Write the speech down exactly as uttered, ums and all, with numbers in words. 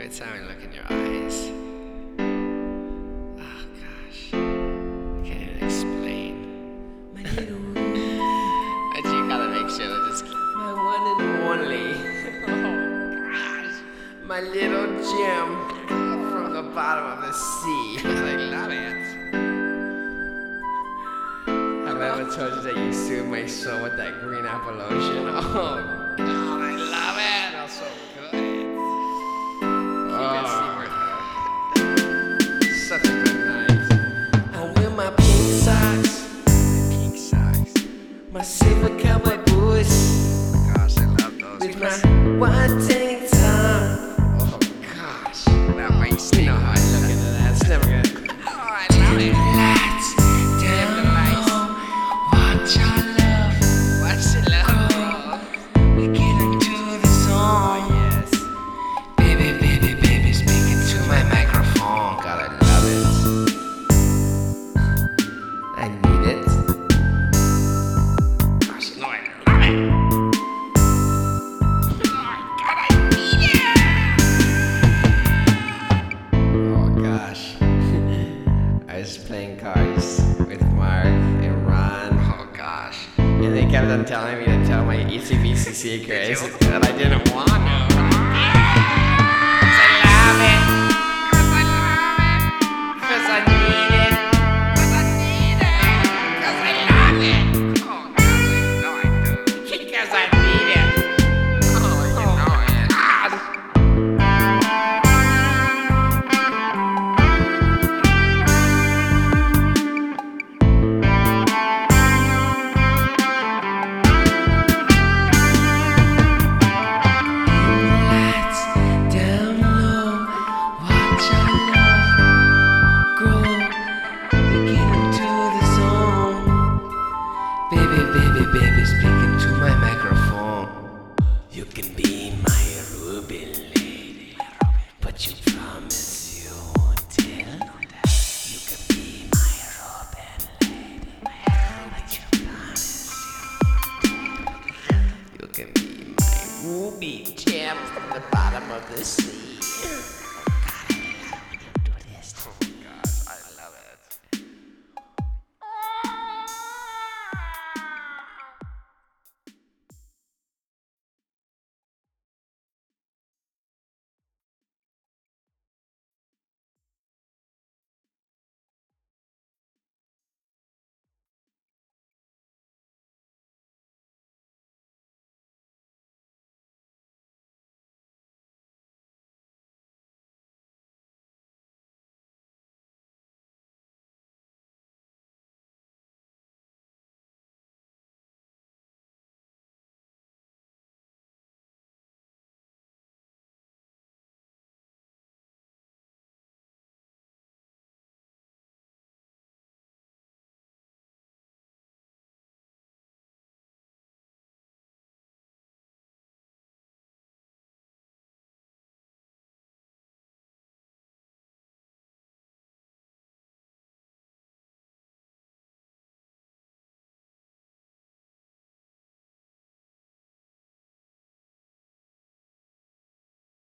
Every time I look in your eyes. Oh gosh. I can't even explain. My little But you gotta make sure that this. my one and only. Oh gosh. My little gem from the bottom of the sea. I love it. Have I ever told you that you soothe my soul with that green apple lotion? Oh, God, I love it. Smells so good. oh. Keep it secret. Such a good night. I'm with my pink socks, Pink socks. my silver cowboy boots, Gosh, I love those. with my white tank top. Oh gosh, that might stink. You know how I look into that. It's never gonna. Oh, I love it. Lights, Dim the lights. watch our love. What's it love? We get into the Oh zone. yes. Baby, baby, baby, speaking to my microphone. God, I love it. I need it. Gosh, no, I love it. Oh God, I need it. Oh gosh. I was playing cards with Mark and Ron, Oh gosh. and they kept on telling me to tell my E C B C secrets Did you? that I didn't want to. I love it. Cause I love it. Because I need it. Cause I need it. Cause I love it. Oh gosh, I know I do. Because I need it. Oh, you know it. Lights down low, watch our love grow. We get into the zone. Baby, baby, baby, speaking to my microphone. You can be my Ruby lady, but you promise you won't tell. You can be my Ruby lady, but you promise you won't tell. You can be my ruby gem from the bottom of the sea.